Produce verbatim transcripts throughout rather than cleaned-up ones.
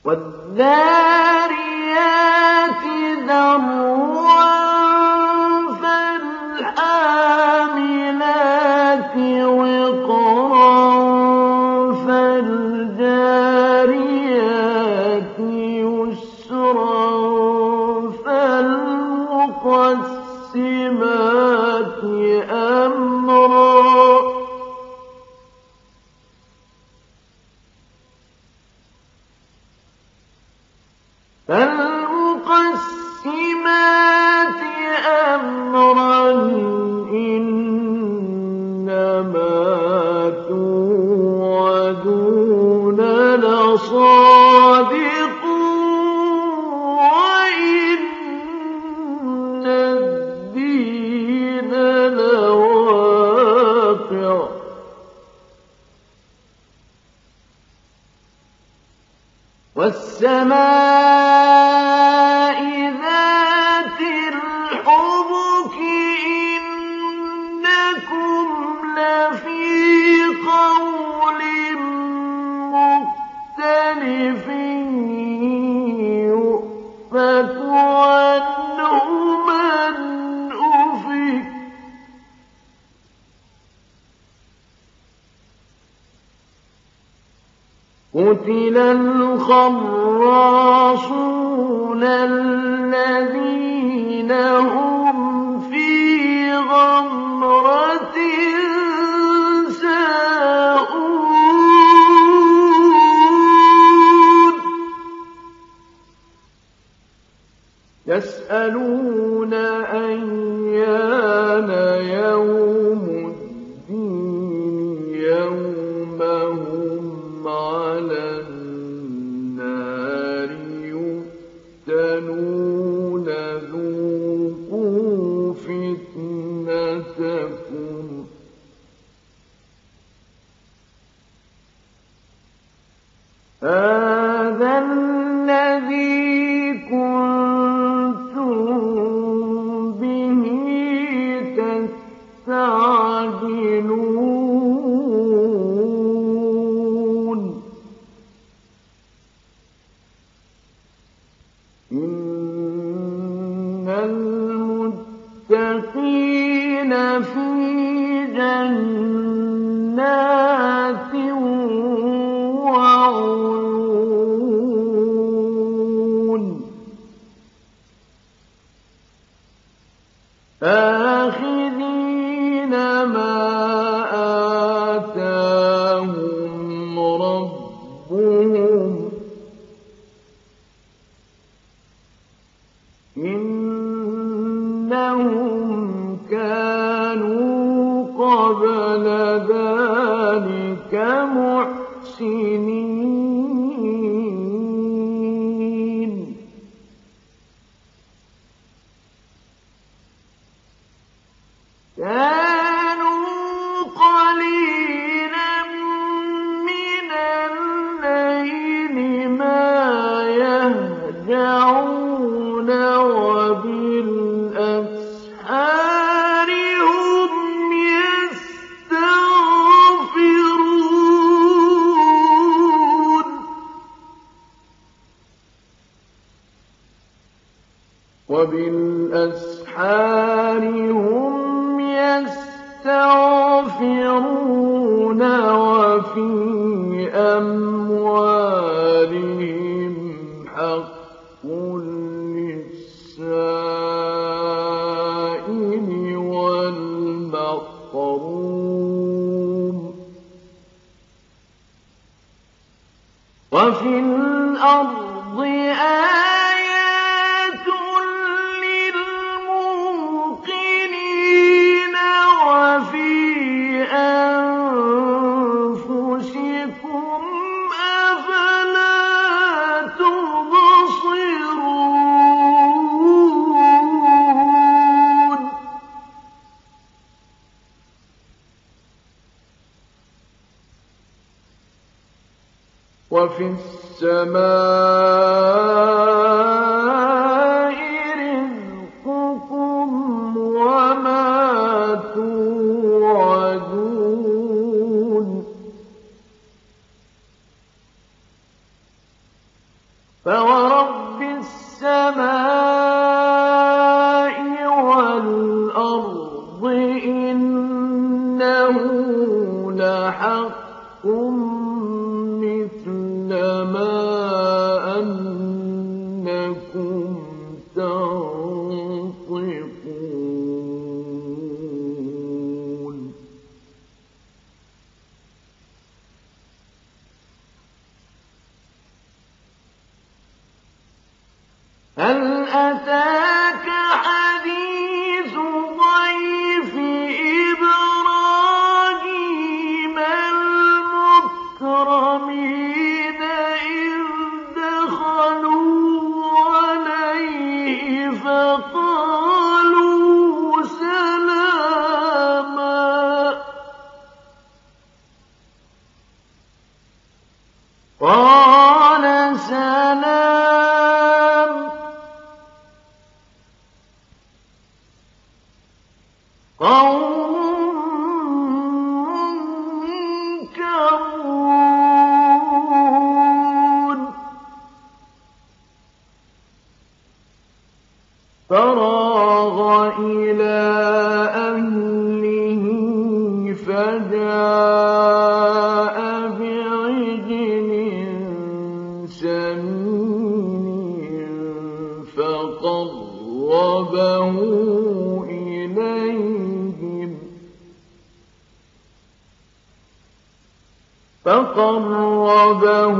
وَالذَّارِيَاتِ ذَرْوًا فَالْحَامِلَاتِ وِقْرًا فَالْجَارِيَاتِ يُسْرًا فَالْمُقَسِّمَاتِ أَمْرًا فَالْمُقَسِّمَاتِ أَمْرًا إِنَّمَا تُوعَدُونَ لَصَادِقٌ وَإِنَّ الدِّينَ لَوَاقِعٌ وَالسَّمَاءِ ذَاتِ الْحُبُكِ إِنَّكُمْ لَفِي قَوْلٍ مُّخْتَلِفٍ يُؤْفَكُ عَنْهُ مَنْ أُفِكَ قُتِلَ الْخَرَّاصُونَ الَّذِينَ هُمْ فِي غَمْرَةٍ سَاهُونَ يَسْأَلُونَ أَيَّانَ يَوْمُ الدِّينِ يَوْمَ هُمْ عَلَى النَّارِ يُفْتَنُونَ ذُوقُوا فِتْنَتَكُمْ هَٰذَا الَّذِي كُنتُم بِهِ تَسْتَعْجِلُونَ إِنَّ الْمُتَّقِينَ فِي جَنَّاتٍ وَعُيُونٍ آخِذِينَ مَا آتَاهُمْ رَبُّهُمْ إِنَّهُمْ كَانُوا قَبْلَ ذَٰلِكَ مُحْسِنِينَ كَانُوا قَلِيلًا مِّنَ اللَّيْلِ مَا يَهْجَعُونَ وَبِالْأَسْحَارِ هُمْ يَسْتَغْفِرُونَ وَبِالْأَسْحَارِ هُمْ يَسْتَغْفِرُونَ وَفِي أَمْوَالِهِمْ حَقٌّ لِّلسَّائِلِ وَالْمَحْرُومِ وَفِي الْأَرْضِ آيَاتٌ لِّلْمُوقِنِينَ وَفِي أَنفُسِكُمْ ۚ أَفَلَا تُبْصِرُونَ وَفِي السَّمَاءِ رِزْقُكُمْ وَمَا تُوعَدُونَ فورب السماء والأرض إنه لحق مثل ما أنكم تنطقون هل أتاك حديث ضيف إبراهيم المكرمين إذ دخلوا عليه فقالوا سلاما قال سلام قوم منكرون فراغ إلى أهله فجاء بعجل سمين فقربه إليهم فقربه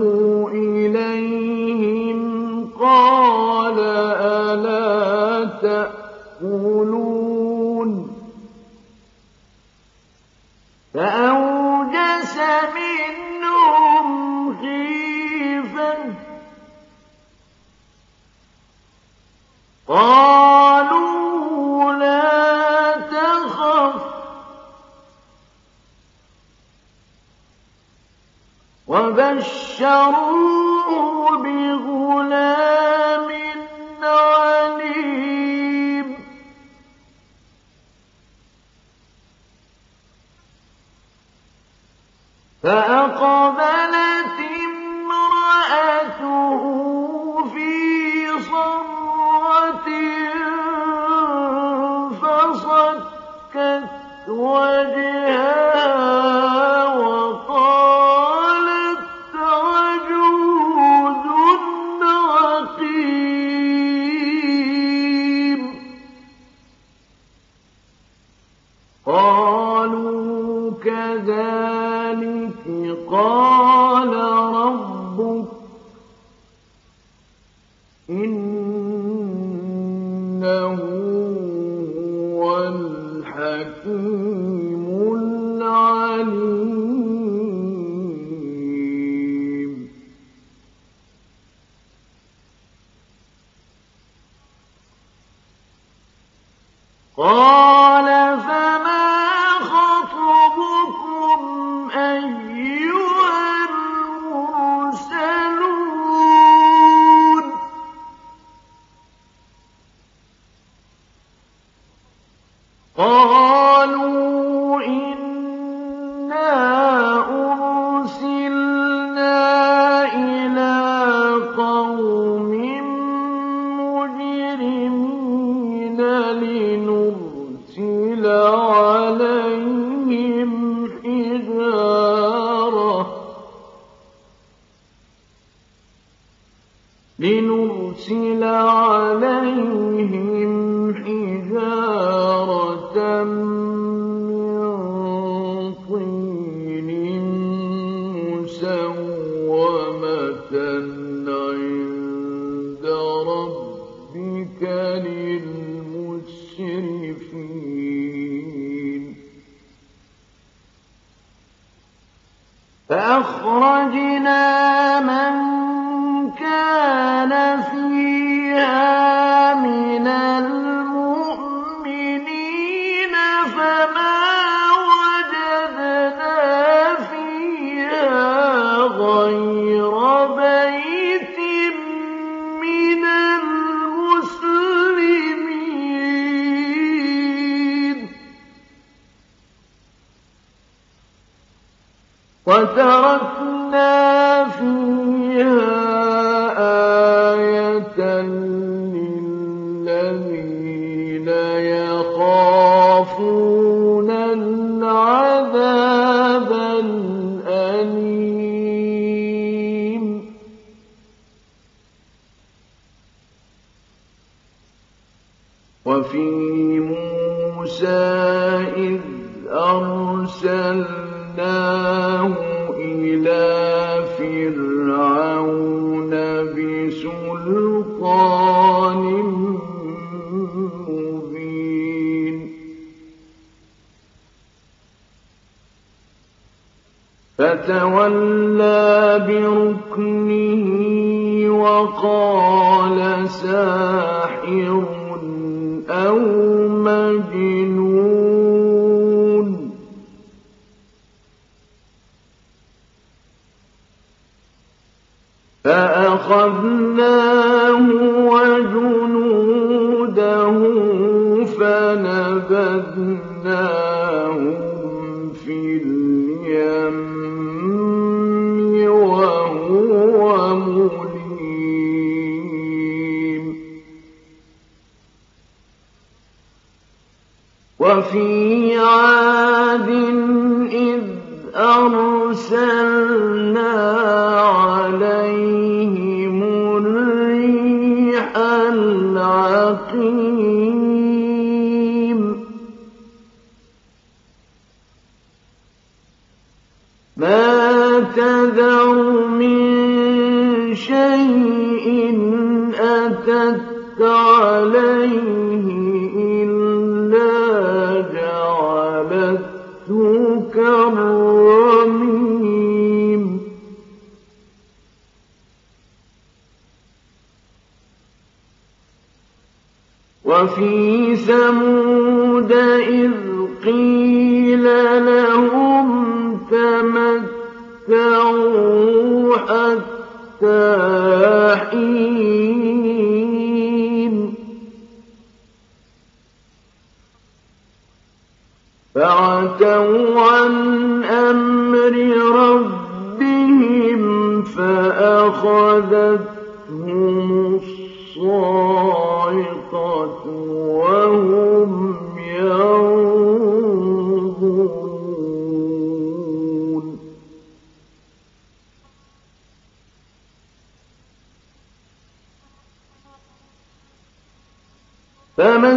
إليهم قال ألا تأكلون فأوجس منهم خيفة قالوا لا تخف وبشروه بغلام عليم فأقبلت امرأته في صرة فصكت وجهها وقالت عجوز عقيم قالوا كذلك قال ربك إنه هو الحكيم العليم قال فما خطبكم أيها المرسلون قالوا إنا أرسلنا إلى قوم مجرمين لنرسل عليهم حجارة لنرسل عليهم حجارة من طين مسومة عند ربك للمسرفين فأخرجنا من كان فيها من المؤمنين فما وجدنا فيها غير بيت من المسلمين وتركنا فيها وفي موسى إذ أرسلناه إلى فرعون بسلطان مبين فتولى بركنه وقال ساحر أو مجنون فأخذناه وجنوده فنبذناهم في اليم وهو مليم وفي عاد إذ أرسلنا عليهم الريح العقيم ما تذر من شيء أتت عليه إلا جعلته كالرميم وفي ثمود إذ قيل لهم تمتعوا حتى حين فعتوا عن أمر ربهم فأخذتهم الصاعقة وهم ينظرون فما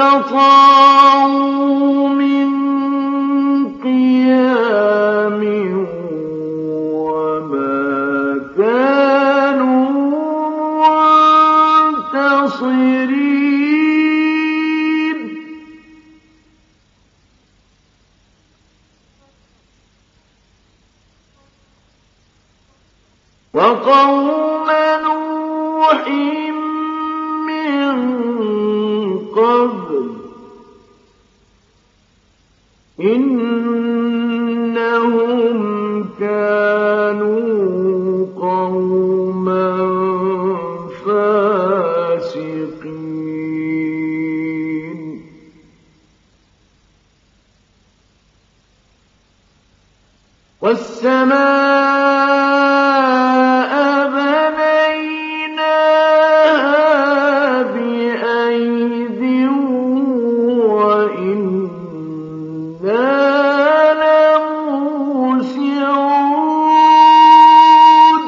استطاعوا من قيام وما كانوا منتصرين وقوم نوح من قبل إنهم كانوا قوما فاسقين والسماء بنيناها بأيد وإنا لموسعون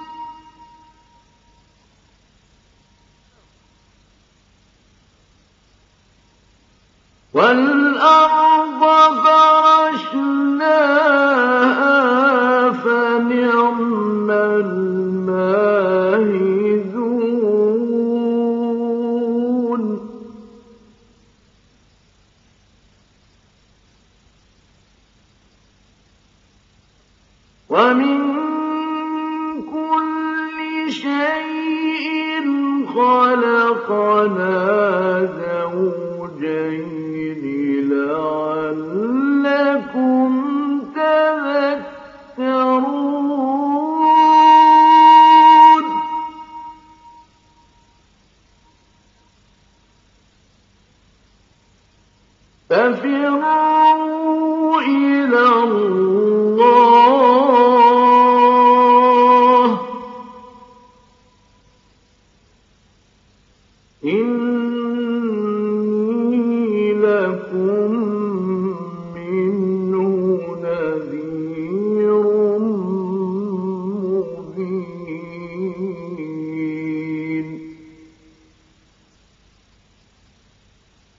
والأرض فرشناها فنعم الماهدون ومن كل شيء خلقنا زوجين لعلكم تذكرون ففروا إلى الله إني لكم منه نذير مبين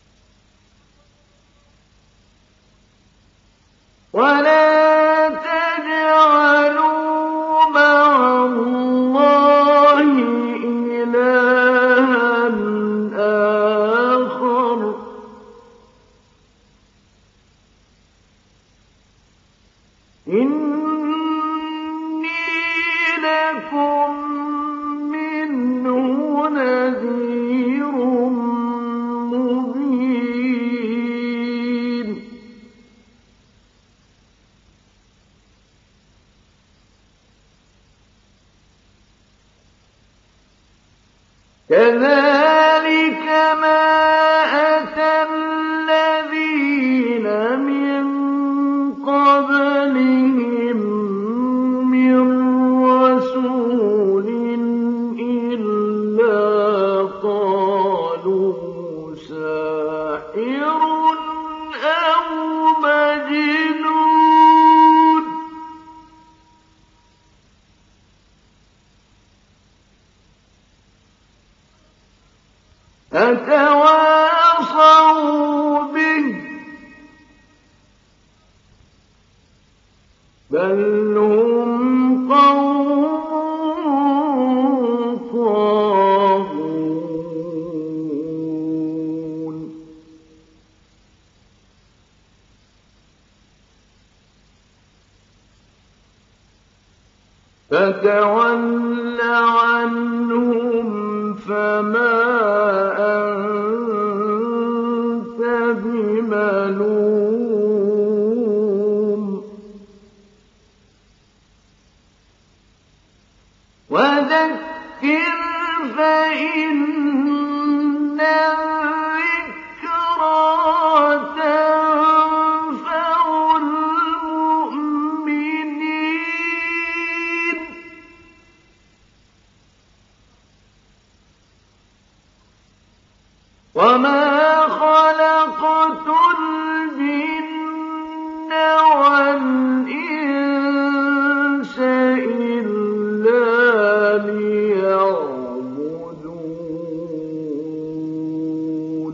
يَكُن مِّنْهُ نَذِيرٌ مُّبِينٌ كَذَٰلِكَ مَا أَتَى الَّذِينَ مِن قَبْلِهِم مِّن رَّسُولٍ إِلَّا قَالُوا سَاحِرٌ أَوْ مَجْنُونٌ أَتَوَاصَوْا بِهِ ۚ بَلْ هُمْ قَوْمٌ طَاغُونَ فَتَوَلَّ عَنْهُمْ فَمَا أَنتَ بِمَلُومٍ وَذَكِّرْ فَإِنَّ الذِّكْرَىٰ تَنفَعُ الْمُؤْمِنِينَ وَمَا خَلَقْتُ الْجِنَّ وَالْإِنسَ إِلَّا لِيَعْبُدُونِ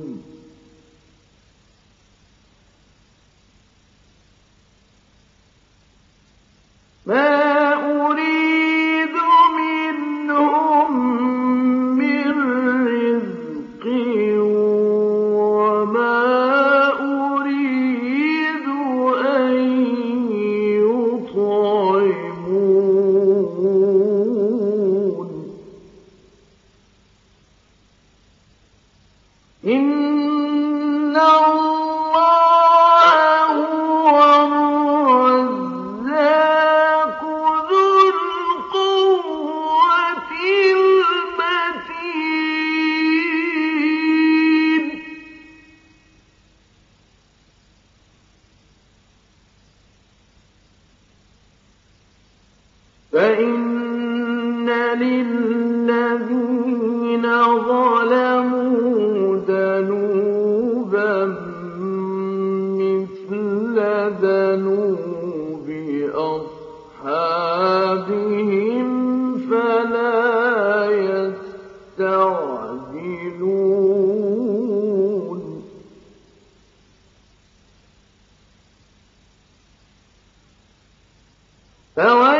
مَا أُرِيدُ مِنْهُم مِّن رِّزْقٍ وَمَا أُرِيدُ أَن يُطْعِمُونِ إِنَّ اللَّهَ هُوَ الرَّزَّاقُ ذُو الْقُوَّةِ الْمَتِينُ فَإِنَّ لِلَّذِينَ ظَلَمُوا ذَنُوبًا مِّثْلَ ذَنُوبِ أَصْحَابِهِمْ فَلَا يَسْتَعْجِلُونِ فَوَيْلٌ